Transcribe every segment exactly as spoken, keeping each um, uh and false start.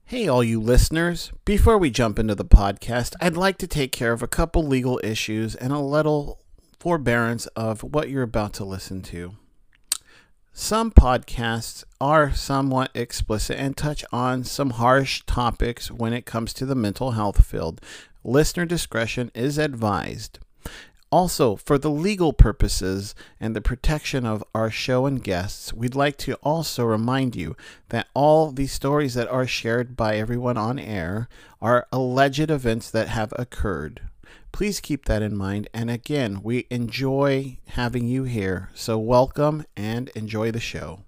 Hey, all you listeners. Before we jump into the podcast, I'd like to take care of a couple legal issues and a little forbearance of what you're about to listen to. Some podcasts are somewhat explicit and touch on some harsh topics when it comes to the mental health field. Listener discretion is advised. Also, for the legal purposes and the protection of our show and guests, we'd like to also remind you that all the stories that are shared by everyone on air are alleged events that have occurred. Please keep that in mind. And again, we enjoy having you here. So welcome and enjoy the show.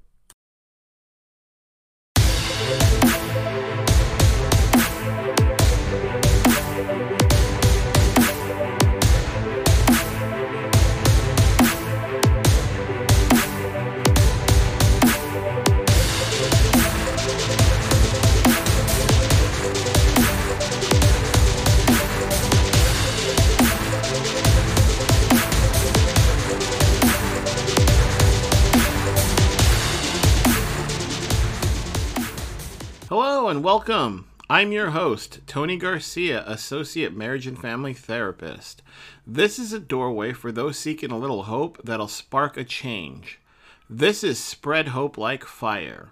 Hello and welcome. I'm your host, Tony Garcia, Associate Marriage and Family Therapist. This is a doorway for those seeking a little hope that'll spark a change. This is Spread Hope Like Fire.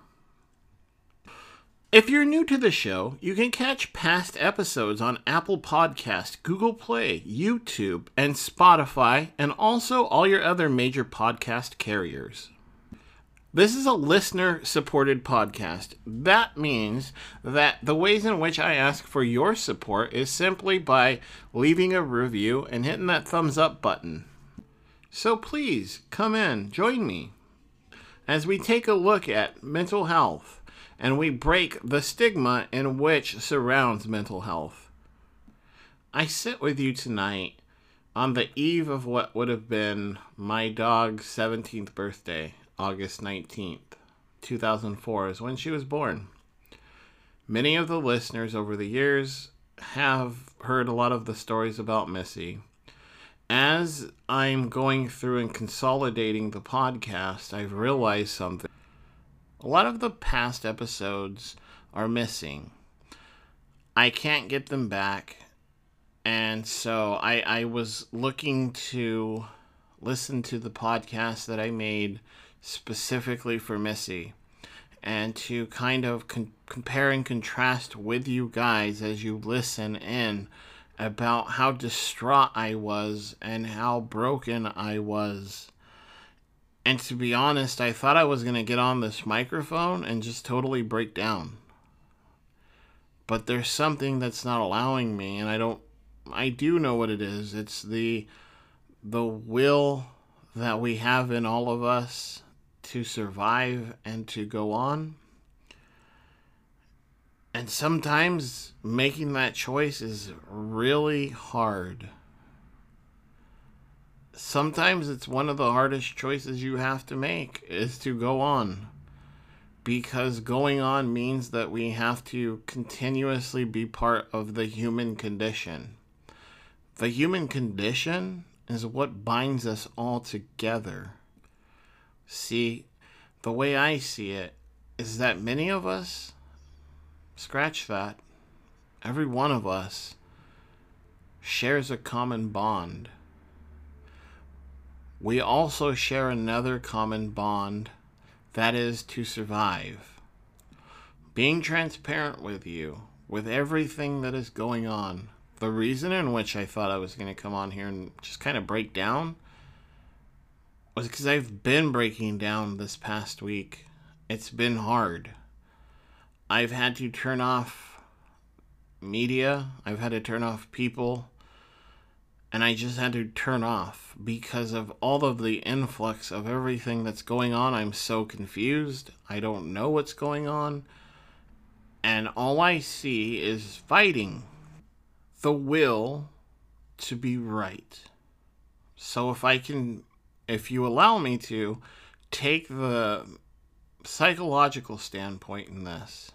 If you're new to the show, you can catch past episodes on Apple Podcast, Google Play, YouTube, and Spotify, and also all your other major podcast carriers. This is a listener-supported podcast. That means that the ways in which I ask for your support is simply by leaving a review and hitting that thumbs up button. So please, come in, join me, as we take a look at mental health and we break the stigma in which surrounds mental health. I sit with you tonight on the eve of what would have been my dog's seventeenth birthday. August nineteenth, two thousand four is when she was born. Many of the listeners over the years have heard a lot of the stories about Missy. As I'm going through and consolidating the podcast, I've realized something. A lot of the past episodes are missing. I can't get them back, and so I, I was looking to listen to the podcast that I made specifically for Missy, and to kind of con- compare and contrast with you guys as you listen in about how distraught I was and how broken I was. And to be honest, I thought I was going to get on this microphone and just totally break down. But there's something that's not allowing me, and I don't, I do know what it is. It's the, the will that we have in all of us to survive and to go on. And sometimes making that choice is really hard. Sometimes it's one of the hardest choices you have to make, is to go on. Because going on means that we have to continuously be part of the human condition. The human condition is what binds us all together. See, the way I see it is that many of us, scratch that, every one of us shares a common bond. We also share another common bond, that is to survive. Being transparent with you, with everything that is going on. The reason in which I thought I was going to come on here and just kind of break down was because I've been breaking down this past week. It's been hard. I've had to turn off media. I've had to turn off people. And I just had to turn off because of all of the influx of everything that's going on. I'm so confused. I don't know what's going on. And all I see is fighting. The will to be right. So if I can, if you allow me to, take the psychological standpoint in this.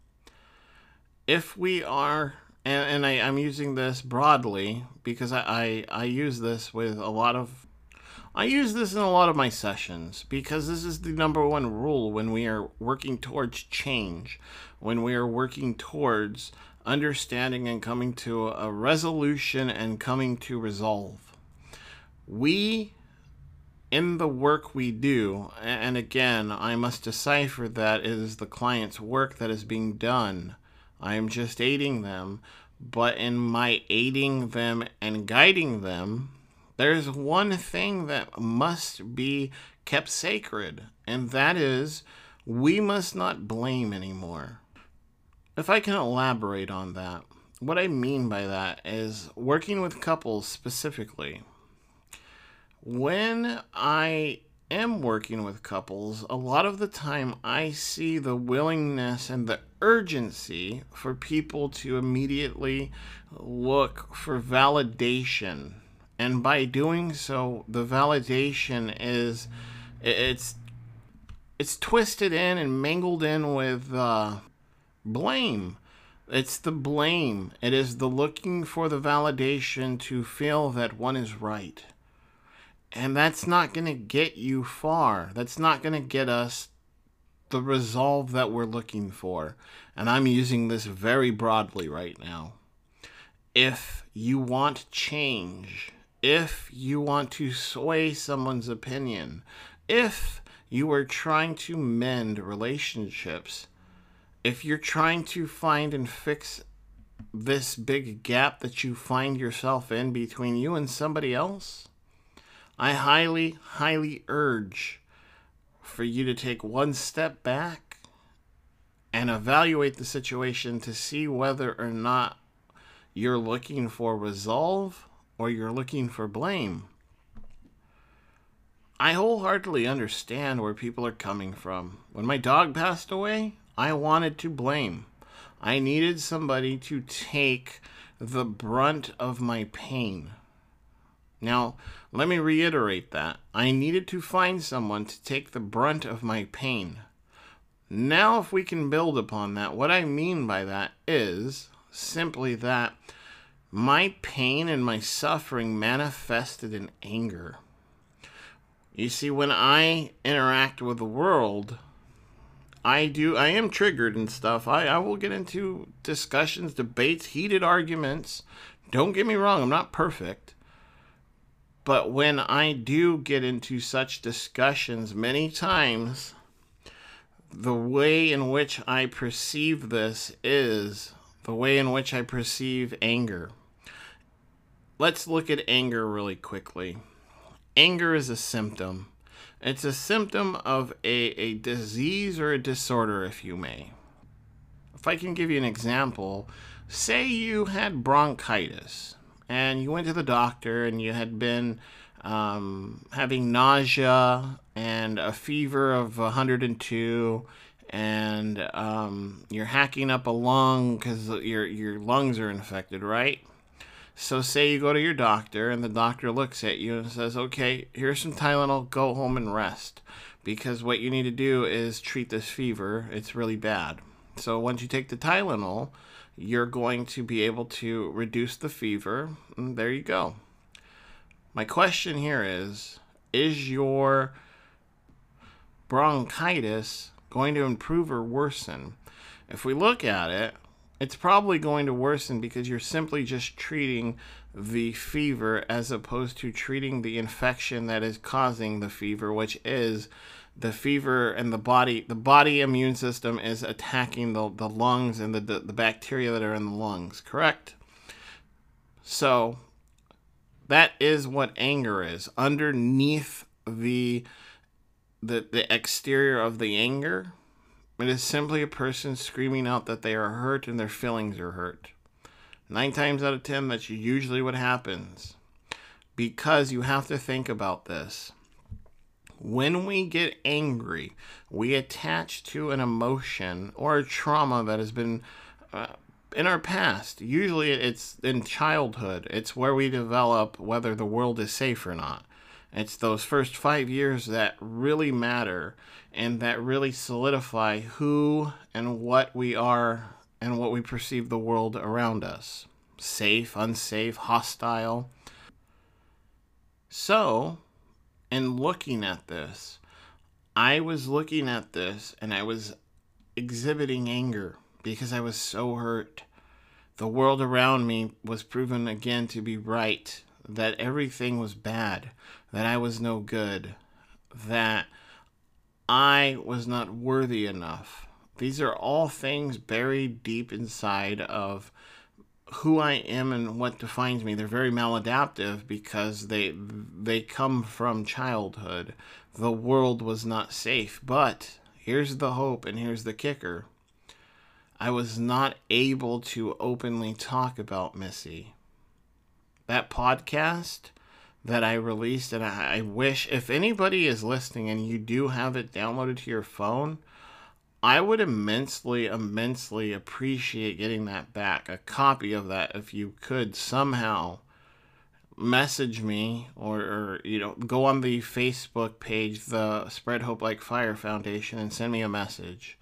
If we are, and, and I, I'm using this broadly because I, I, I use this with a lot of I use this in a lot of my sessions because this is the number one rule when we are working towards change, when we are working towards understanding and coming to a resolution and coming to resolve. We, in the work we do, and again, I must decipher that it is the client's work that is being done. I am just aiding them, but in my aiding them and guiding them, there's one thing that must be kept sacred, and that is we must not blame anymore. If I can elaborate on that, what I mean by that is working with couples specifically. When I am working with couples, a lot of the time I see the willingness and the urgency for people to immediately look for validation. And by doing so, the validation is, it's, it's twisted in and mangled in with uh, blame. It's the blame. It is the looking for the validation to feel that one is right. And that's not going to get you far. That's not going to get us the resolve that we're looking for. And I'm using this very broadly right now. If you want change, if you want to sway someone's opinion, if you are trying to mend relationships, if you're trying to find and fix this big gap that you find yourself in between you and somebody else, I highly, highly urge for you to take one step back and evaluate the situation to see whether or not you're looking for resolve or you're looking for blame. I wholeheartedly understand where people are coming from. When my dog passed away, I wanted to blame. I needed somebody to take the brunt of my pain. Now, let me reiterate that. I needed to find someone to take the brunt of my pain. Now, if we can build upon that, what I mean by that is simply that my pain and my suffering manifested in anger. You see, when I interact with the world, I do, I am triggered and stuff. I, I will get into discussions, debates, heated arguments. Don't get me wrong, I'm not perfect. But when I do get into such discussions, many times, the way in which I perceive this is the way in which I perceive anger. Let's look at anger really quickly. Anger is a symptom. It's a symptom of a, a disease or a disorder, if you may. If I can give you an example, say you had bronchitis and you went to the doctor and you had been um, having nausea and a fever of one hundred two, and um, you're hacking up a lung because your, your lungs are infected, right? So say you go to your doctor and the doctor looks at you and says, okay, here's some Tylenol, go home and rest. Because what you need to do is treat this fever. It's really bad. So once you take the Tylenol, you're going to be able to reduce the fever. And there you go. My question here is, is your bronchitis going to improve or worsen? If we look at it, it's probably going to worsen because you're simply just treating the fever as opposed to treating the infection that is causing the fever, which is the fever and the body. The body immune system is attacking the, the lungs and the, the, the bacteria that are in the lungs, correct? So that is what anger is. Underneath the, the, the exterior of the anger, it is simply a person screaming out that they are hurt and their feelings are hurt. Nine times out of ten, that's usually what happens. Because you have to think about this. When we get angry, we attach to an emotion or a trauma that has been uh, in our past. Usually it's in childhood. It's where we develop whether the world is safe or not. It's those first five years that really matter and that really solidify who and what we are and what we perceive the world around us. Safe, unsafe, hostile. So, And looking at this, I was looking at this and I was exhibiting anger because I was so hurt. The world around me was proven again to be right, that everything was bad, that I was no good, that I was not worthy enough. These are all things buried deep inside of who I am and what defines me. They're very maladaptive because they they come from childhood. The world was not safe, but here's the hope and here's the kicker. I was not able to openly talk about Missy. That podcast that I released, and I, I wish, if anybody is listening and you do have it downloaded to your phone, I would immensely, immensely appreciate getting that back. A copy of that, if you could somehow message me or, or you know, go on the Facebook page, the Spread Hope Like Fire Foundation, and send me a message.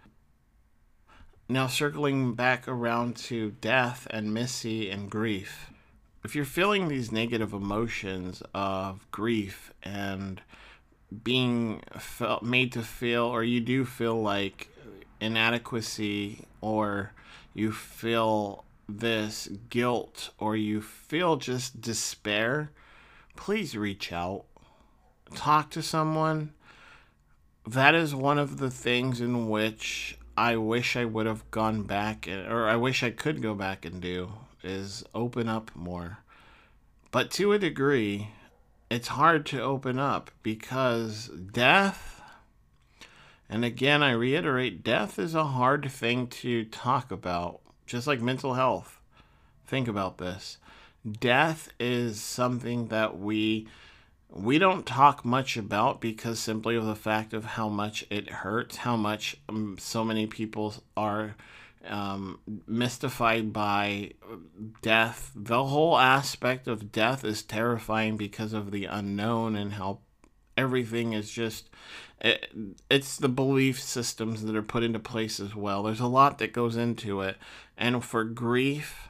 Now, circling back around to death and Missy and grief. If you're feeling these negative emotions of grief and being felt, made to feel, or you do feel like inadequacy, or you feel this guilt, or you feel just despair, please reach out. Talk to someone. That is one of the things in which I wish I would have gone back, or I wish I could go back and do, is open up more. But to a degree, it's hard to open up because death, and again, I reiterate, death is a hard thing to talk about, just like mental health. Think about this. Death is something that we we don't talk much about because simply of the fact of how much it hurts, how much um, so many people are um, mystified by death. The whole aspect of death is terrifying because of the unknown and how everything is just, it, it's the belief systems that are put into place as well. There's a lot that goes into it. And for grief,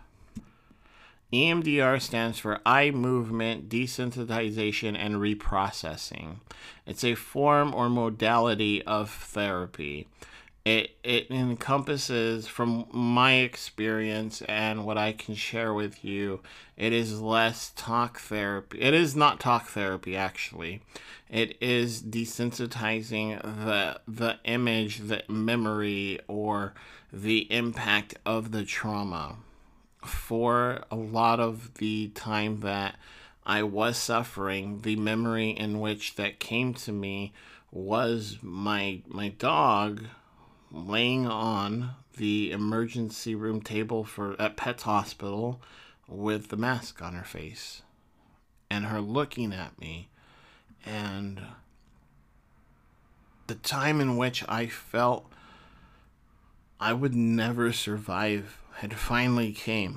E M D R stands for eye movement desensitization and reprocessing. It's a form or modality of therapy. It it encompasses, from my experience and what I can share with you, it is less talk therapy. It is not talk therapy, actually. It is desensitizing the the image, the memory, or the impact of the trauma. For a lot of the time that I was suffering, the memory in which that came to me was my my dog laying on the emergency room table for at Pet's Hospital with the mask on her face, and her looking at me, and the time in which I felt I would never survive had finally came.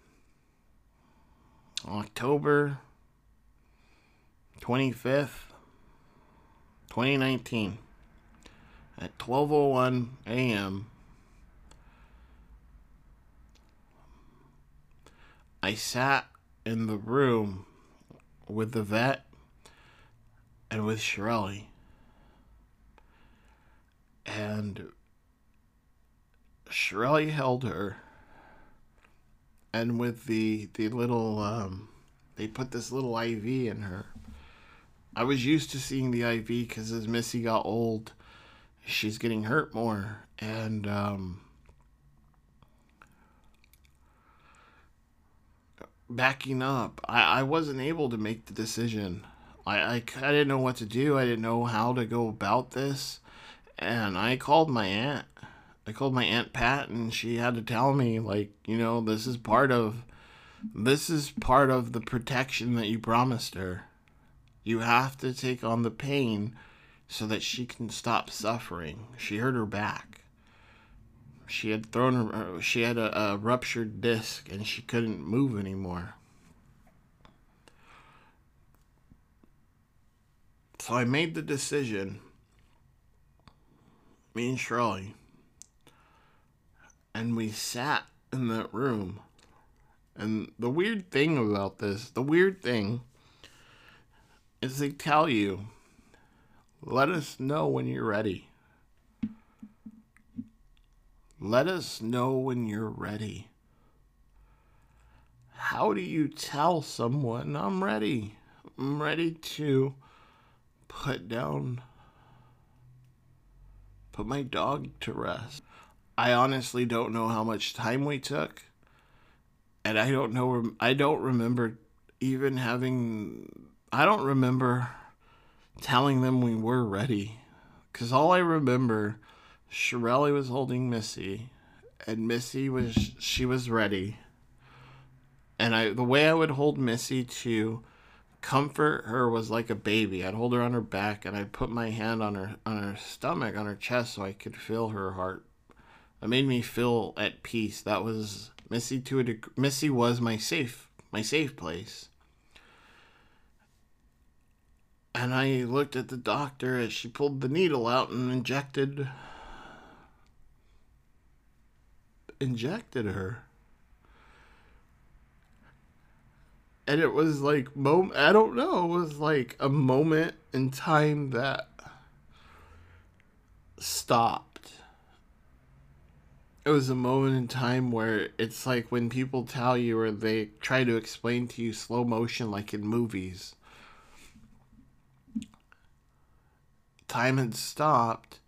October twenty-fifth, twenty nineteen, at twelve oh one a.m., I sat in the room with the vet and with Shirley, and Shirley held her, and with the the little um they put this little I V in her. I was used to seeing the I V because as Missy got old, she's getting hurt more, and um backing up, I, I wasn't able to make the decision. I, I, I didn't know what to do. I didn't know how to go about this, and I called my aunt. I called my Aunt Pat, and she had to tell me, like, you know, this is part of, this is part of the protection that you promised her. You have to take on the pain so that she can stop suffering. She hurt her back. She had thrown her, she had a, a ruptured disc, and she couldn't move anymore. So I made the decision, me and Shirley, and we sat in that room. And the weird thing about this, the weird thing is they tell you Let us know when you're ready. Let us know when you're ready. How do you tell someone, I'm ready? I'm ready to put down, put my dog to rest. I honestly don't know how much time we took. And I don't know, I don't remember even having, I don't remember telling them we were ready. Because all I remember, Shirley was holding Missy, and Missy was, she was ready. And I, the way I would hold Missy to comfort her was like a baby. I'd hold her on her back, and I'd put my hand on her, on her stomach, on her chest, so I could feel her heart. It made me feel at peace. That was Missy to a deg- Missy was my safe, my safe place. And I looked at the doctor as she pulled the needle out and injected, injected her. And it was like, mom- I don't know, it was like a moment in time that stopped. It was a moment in time where it's like when people tell you or they try to explain to you slow motion like in movies. Time had stopped,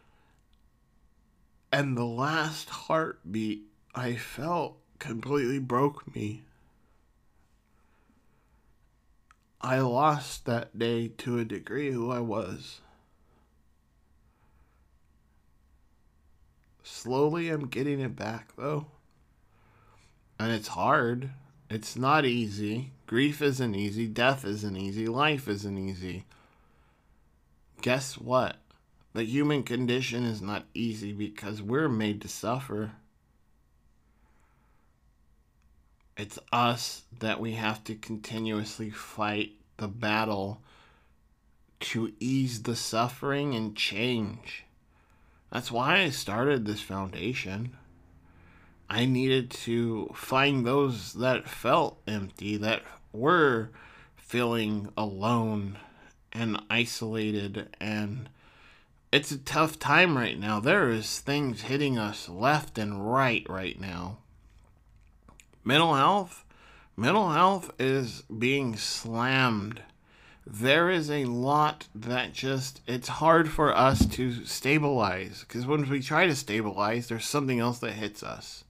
and the last heartbeat I felt completely broke me. I lost that day to a degree who I was. Slowly I'm getting it back though. And it's hard. It's not easy. Grief isn't easy. Death isn't easy. Life isn't easy. Guess what? The human condition is not easy because we're made to suffer. It's us that we have to continuously fight the battle to ease the suffering and change. That's why I started this foundation. I needed to find those that felt empty, that were feeling alone and isolated, and it's a tough time right now. There is things hitting us left and right right now. Mental health, mental health is being slammed. There is a lot that just, it's hard for us to stabilize, because when we try to stabilize, there's something else that hits us.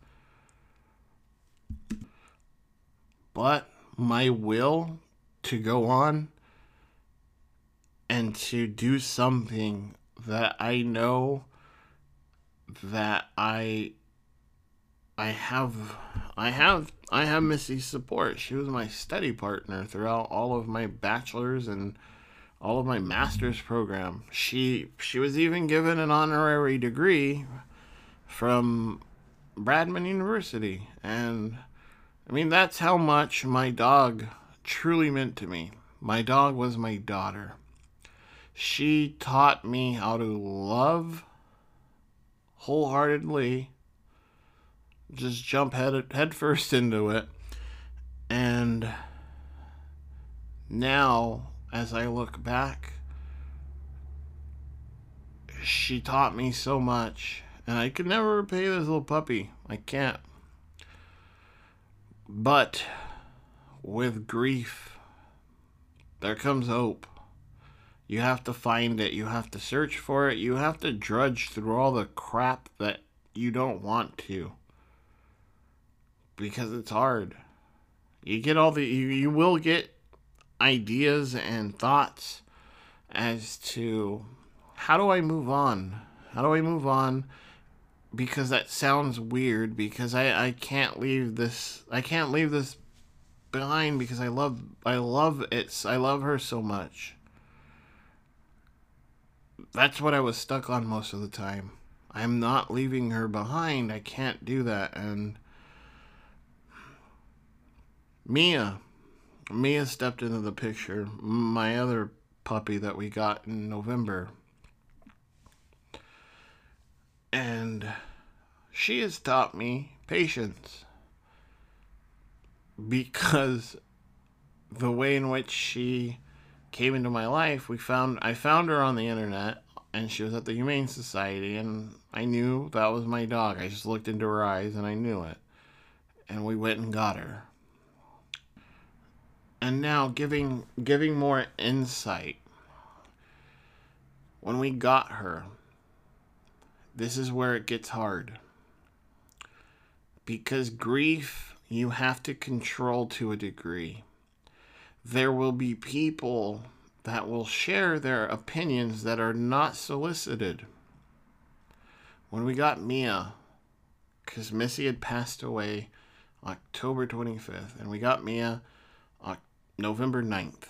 But my will to go on and to do something that I know that I I have I have I have Missy's support. She was my study partner throughout all of my bachelor's and all of my master's program. She she was even given an honorary degree from Bradman University, and I mean, that's how much my dog truly meant to me. My dog was my daughter. She taught me how to love wholeheartedly, just jump head, head first into it. And now, as I look back, she taught me so much. And I could never repay this little puppy. I can't. But with grief, there comes hope. You have to find it. You have to search for it. You have to drudge through all the crap that you don't want to. Because it's hard. You get all the, you, you will get ideas and thoughts as to how do I move on? How do I move on? Because that sounds weird, because I, I can't leave this, I can't leave this behind because I love, I love it, I love her so much. That's what I was stuck on most of the time. I'm not leaving her behind. I can't do that. And Mia, Mia stepped into the picture. My other puppy that we got in November. And she has taught me patience. Because the way in which she came into my life, we found I found her on the internet, and she was at the Humane Society, and I knew that was my dog. I just looked into her eyes and I knew it. And we went and got her. And now giving giving more insight. When we got her, this is where it gets hard. Because grief, you have to control to a degree. There will be people that will share their opinions that are not solicited. When we got Mia, because Missy had passed away October twenty-fifth, and we got Mia on November ninth.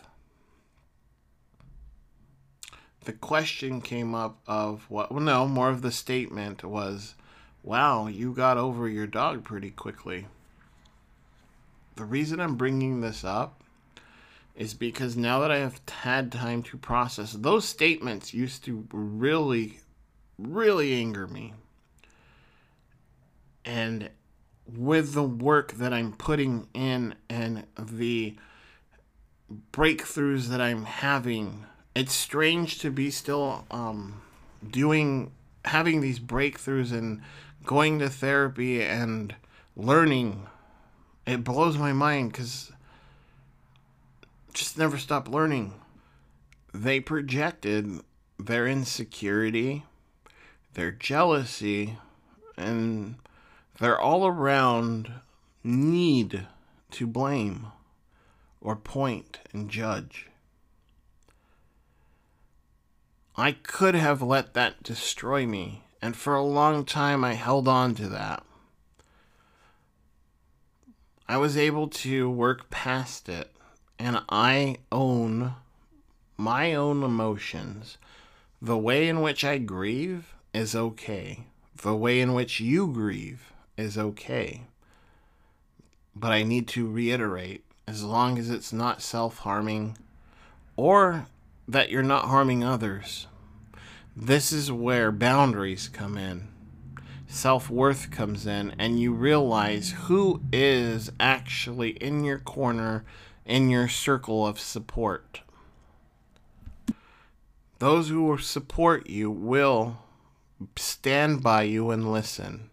The question came up of what, well, no, more of the statement was, wow, you got over your dog pretty quickly. The reason I'm bringing this up is because now that I have had time to process, those statements used to really, really anger me. And with the work that I'm putting in and the breakthroughs that I'm having, it's strange to be still um, doing, having these breakthroughs and going to therapy and learning. It blows my mind because just never stop learning. They projected their insecurity, their jealousy, and their all around need to blame or point and judge. I could have let that destroy me, and for a long time I held on to that. I was able to work past it, and I own my own emotions. The way in which I grieve is okay. The way in which you grieve is okay. But I need to reiterate, as long as it's not self-harming or that you're not harming others, this is where boundaries come in. Self-worth comes in, and you realize who is actually in your corner, in your circle of support. Those who will support you will stand by you and listen.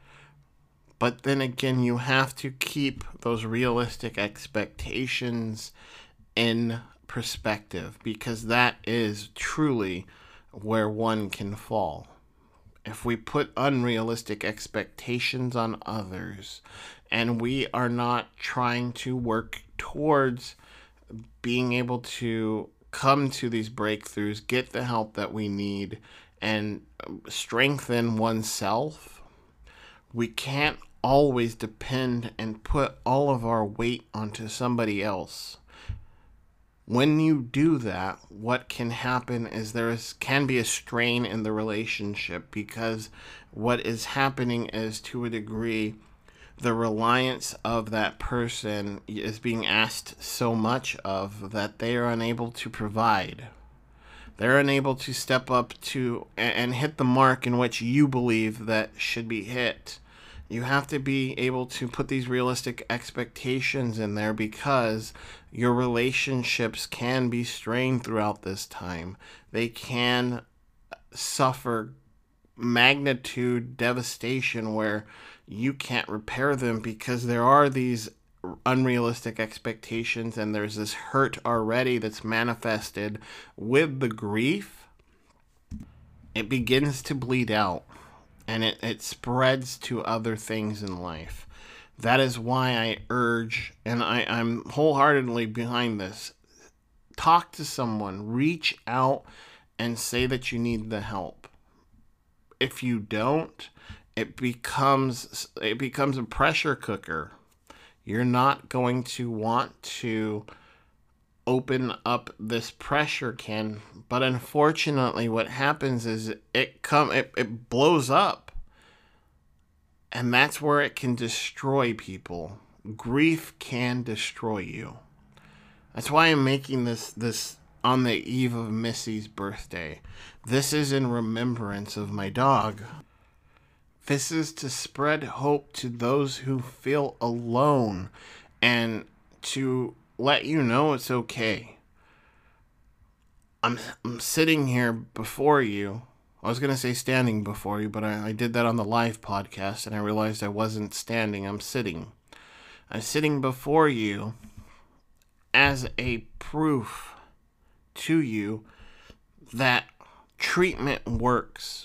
But then again, you have to keep those realistic expectations in perspective, because that is truly where one can fall. If we put unrealistic expectations on others and we are not trying to work towards being able to come to these breakthroughs, get the help that we need, and strengthen oneself, we can't always depend and put all of our weight onto somebody else. When you do that, what can happen is there is, can be a strain in the relationship, because what is happening is, to a degree, the reliance of that person is being asked so much of that they are unable to provide. They're unable to step up to and hit the mark in which you believe that should be hit. You have to be able to put these realistic expectations in there, because your relationships can be strained throughout this time. They can suffer magnitude devastation where you can't repair them, because there are these unrealistic expectations and there's this hurt already that's manifested with the grief. It begins to bleed out. And it, it spreads to other things in life. That is why I urge, and I, I'm wholeheartedly behind this, talk to someone, reach out and say that you need the help. If you don't, it becomes it becomes a pressure cooker. You're not going to want to open up this pressure can, but unfortunately what happens is it come it, it blows up, and that's where it can destroy people. Grief can destroy you. That's why I'm making this this on the eve of Missy's birthday. This is in remembrance of my dog. This is to spread hope to those who feel alone, and to let you know it's okay. I'm, I'm sitting here before you. I was going to say standing before you, but I, I did that on the live podcast, and I realized I wasn't standing. I'm sitting. I'm sitting before you as a proof to you that treatment works.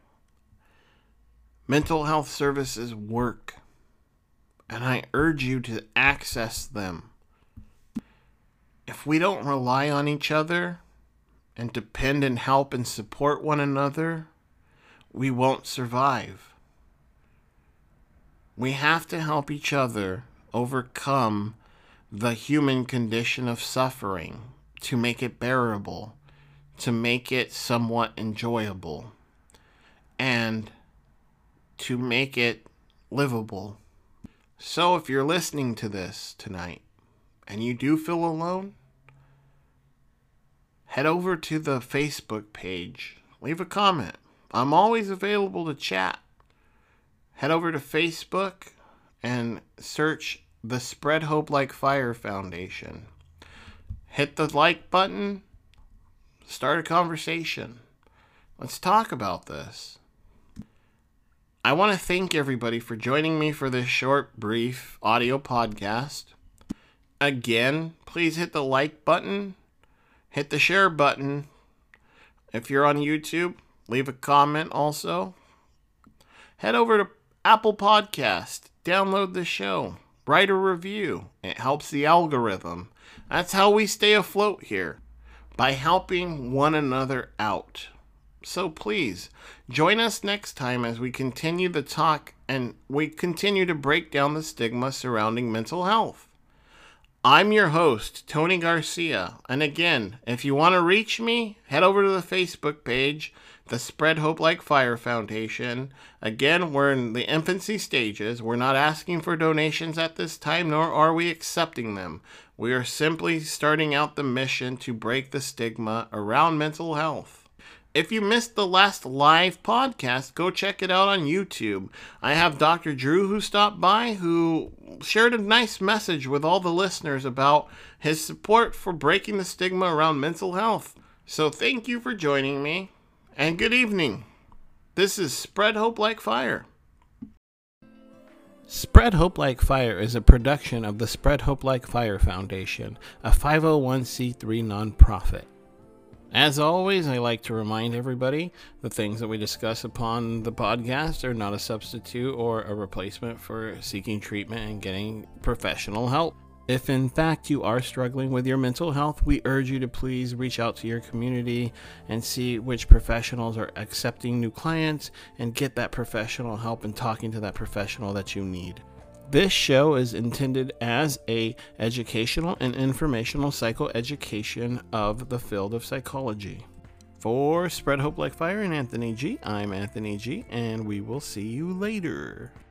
Mental health services work, and I urge you to access them. If we don't rely on each other and depend and help and support one another, we won't survive. We have to help each other overcome the human condition of suffering to make it bearable, to make it somewhat enjoyable, and to make it livable. So if you're listening to this tonight and you do feel alone, head over to the Facebook page. Leave a comment. I'm always available to chat. Head over to Facebook and search the Spread Hope Like Fire Foundation. Hit the like button. Start a conversation. Let's talk about this. I want to thank everybody for joining me for this short, brief audio podcast. Again, please hit the like button. Hit the share button. If you're on YouTube, leave a comment also. Head over to Apple Podcast. Download the show. Write a review. It helps the algorithm. That's how we stay afloat here, by helping one another out. So please, join us next time as we continue the talk and we continue to break down the stigma surrounding mental health. I'm your host, Tony Garcia, and again, if you want to reach me, head over to the Facebook page, the Spread Hope Like Fire Foundation. Again, we're in the infancy stages. We're not asking for donations at this time, nor are we accepting them. We are simply starting out the mission to break the stigma around mental health. If you missed the last live podcast, go check it out on YouTube. I have Doctor Drew who stopped by, who shared a nice message with all the listeners about his support for breaking the stigma around mental health. So thank you for joining me, and good evening. This is Spread Hope Like Fire. Spread Hope Like Fire is a production of the Spread Hope Like Fire Foundation, a five oh one c three nonprofit. As always, I like to remind everybody the things that we discuss upon the podcast are not a substitute or a replacement for seeking treatment and getting professional help. If in fact you are struggling with your mental health, we urge you to please reach out to your community and see which professionals are accepting new clients and get that professional help and talking to that professional that you need. This show is intended as a educational and informational psychoeducation of the field of psychology. For Spread Hope Like Fire and Anthony G, I'm Anthony G, and we will see you later.